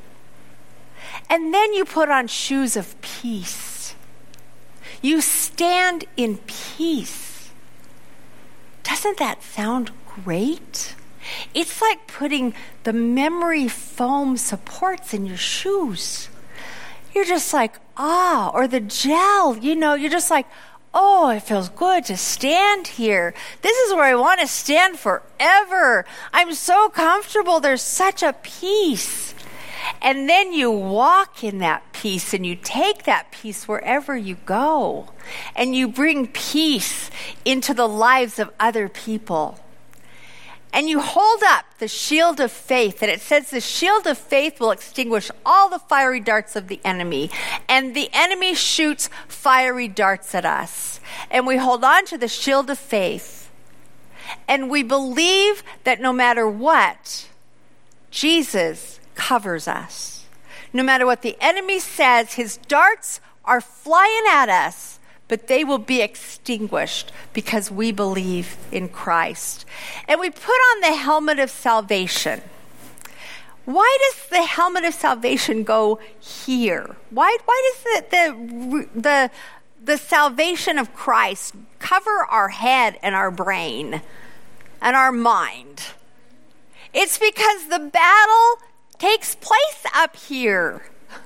And then you put on shoes of peace. You stand in peace. Doesn't that sound great? It's like putting the memory foam supports in your shoes. You're just like, ah, or the gel, you know, you're just like, oh, it feels good to stand here. This is where I want to stand forever. I'm so comfortable. There's such a peace. And then you walk in that peace and you take that peace wherever you go. And you bring peace into the lives of other people. And you hold up the shield of faith, and it says the shield of faith will extinguish all the fiery darts of the enemy. And the enemy shoots fiery darts at us. And we hold on to the shield of faith. And we believe that no matter what, Jesus covers us. No matter what the enemy says, his darts are flying at us, but they will be extinguished because we believe in Christ. And we put on the helmet of salvation. Why does the helmet of salvation go here? Why, why does the, the, the, the salvation of Christ cover our head and our brain and our mind? It's because the battle takes place up here.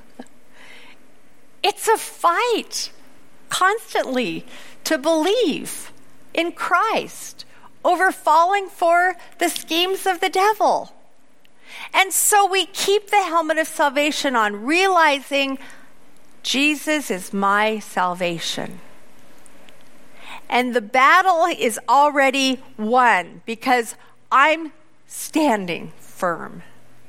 It's a fight constantly to believe in Christ over falling for the schemes of the devil. And so we keep the helmet of salvation on, realizing Jesus is my salvation. And the battle is already won because I'm standing firm.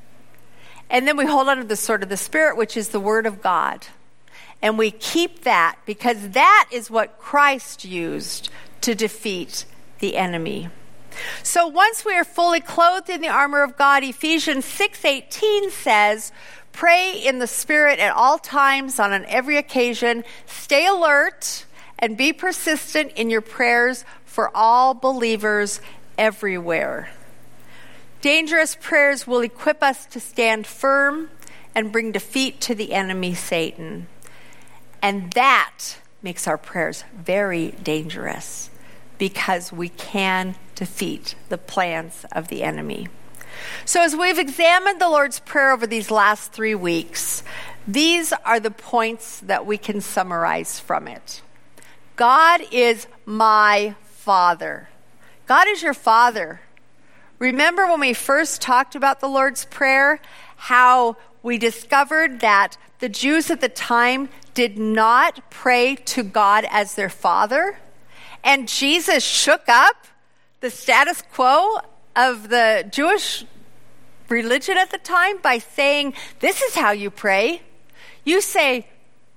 And then we hold on to the sword of the Spirit, which is the Word of God. And we keep that because that is what Christ used to defeat the enemy. So once we are fully clothed in the armor of God, Ephesians six eighteen says, pray in the Spirit at all times, on every occasion. Stay alert and be persistent in your prayers for all believers everywhere. Dangerous prayers will equip us to stand firm and bring defeat to the enemy, Satan. And that makes our prayers very dangerous because we can defeat the plans of the enemy. So as we've examined the Lord's Prayer over these last three weeks, these are the points that we can summarize from it. God is my Father. God is your Father. Remember when we first talked about the Lord's Prayer, how we discovered that the Jews at the time did not pray to God as their Father? And Jesus shook up the status quo of the Jewish religion at the time by saying, this is how you pray. You say,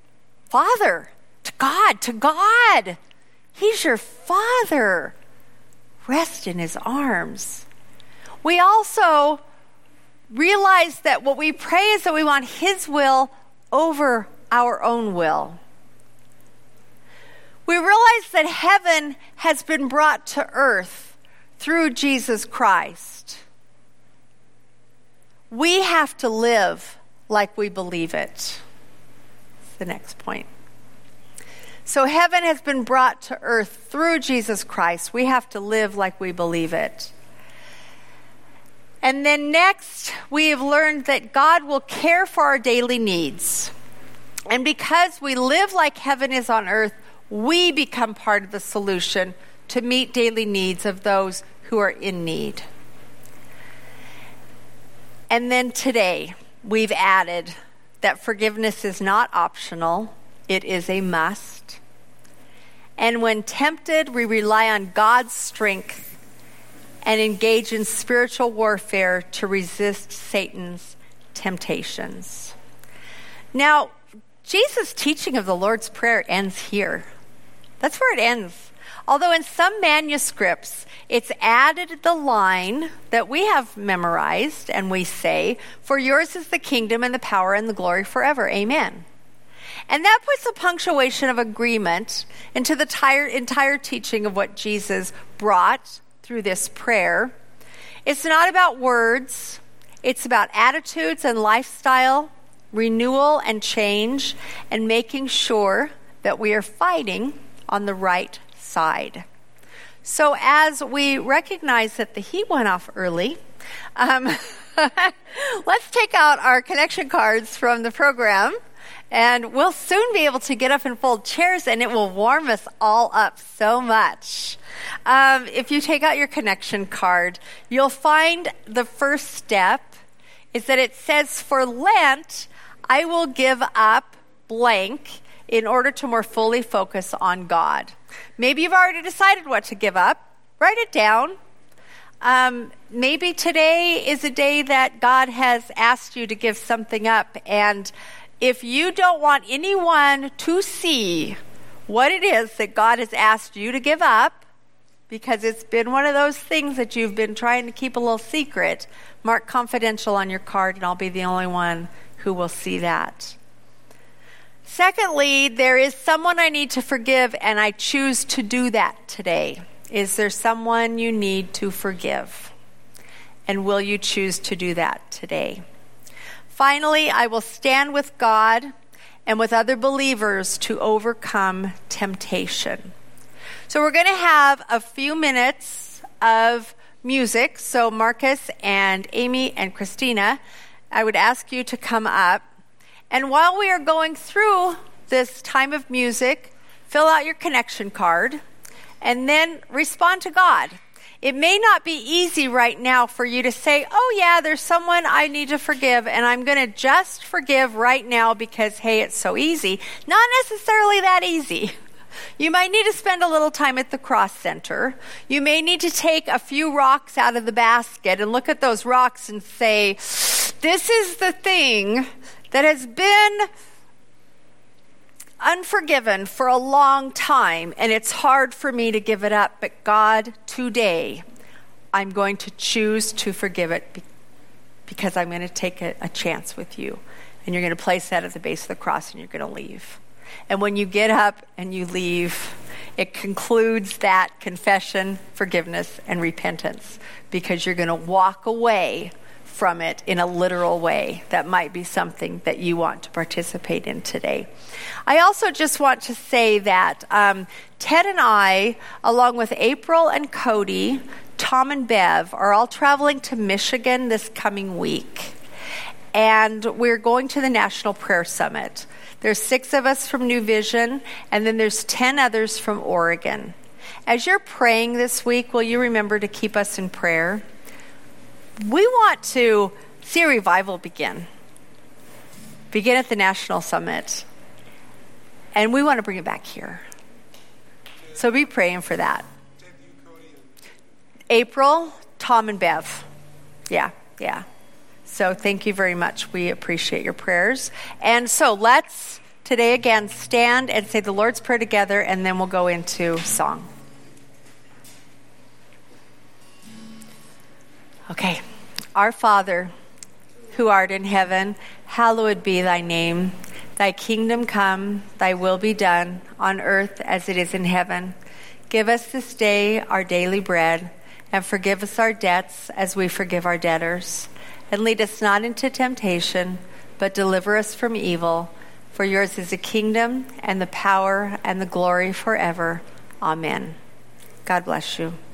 Father, to God, to God. He's your Father. Rest in his arms. We also realize that what we pray is that we want his will over our own will. We realize that heaven has been brought to earth through Jesus Christ. We have to live like we believe it. That's the next point. So heaven has been brought to earth through Jesus Christ. We have to live like we believe it. And then next, we have learned that God will care for our daily needs. And because we live like heaven is on earth, we become part of the solution to meet daily needs of those who are in need. And then today, we've added that forgiveness is not optional, it is a must. And when tempted, we rely on God's strength and engage in spiritual warfare to resist Satan's temptations. Now, Jesus' teaching of the Lord's Prayer ends here. That's where it ends. Although in some manuscripts, it's added the line that we have memorized, and we say, for yours is the kingdom and the power and the glory forever. Amen. And that puts a punctuation of agreement into the entire, entire teaching of what Jesus brought through this prayer. It's not about words. It's about attitudes and lifestyle, renewal and change, and making sure that we are fighting on the right side. So as we recognize that the heat went off early, um, let's take out our connection cards from the program, and we'll soon be able to get up and fold chairs, and it will warm us all up so much. Um, if you take out your connection card, you'll find the first step is that it says, for Lent, I will give up blank in order to more fully focus on God. Maybe you've already decided what to give up. Write it down. Um, maybe today is a day that God has asked you to give something up. And if you don't want anyone to see what it is that God has asked you to give up, because it's been one of those things that you've been trying to keep a little secret, mark confidential on your card, and I'll be the only one who will see that. Secondly, there is someone I need to forgive, and I choose to do that today. Is there someone you need to forgive? And will you choose to do that today? Finally, I will stand with God and with other believers to overcome temptation. So we're going to have a few minutes of music. So Marcus and Amy and Christina, I would ask you to come up. And while we are going through this time of music, fill out your connection card and then respond to God. It may not be easy right now for you to say, oh yeah, there's someone I need to forgive, and I'm going to just forgive right now because, hey, it's so easy. Not necessarily that easy. You might need to spend a little time at the cross center. You may need to take a few rocks out of the basket and look at those rocks and say, this is the thing that has been unforgiven for a long time, and it's hard for me to give it up. But God, today, I'm going to choose to forgive it be- because I'm going to take a, a chance with you. And you're going to place that at the base of the cross, and you're going to leave. And when you get up and you leave, it concludes that confession, forgiveness, and repentance, because you're going to walk away from it in a literal way. That might be something that you want to participate in today. I also just want to say that um, Ted and I, along with April and Cody, Tom and Bev, are all traveling to Michigan this coming week. And we're going to the National Prayer Summit. There's six of us from New Vision, and then there's ten others from Oregon. As you're praying this week, will you remember to keep us in prayer? We want to see a revival begin. Begin at the National Summit. And we want to bring it back here. So be praying for that. April, Tom, and Bev. Yeah, yeah. So thank you very much. We appreciate your prayers. And so let's today again stand and say the Lord's Prayer together, and then we'll go into song. Okay. Our Father, who art in heaven, hallowed be thy name. Thy kingdom come, thy will be done, on earth as it is in heaven. Give us this day our daily bread, and forgive us our debts as we forgive our debtors. And lead us not into temptation, but deliver us from evil. For yours is the kingdom, and the power, and the glory forever. Amen. God bless you.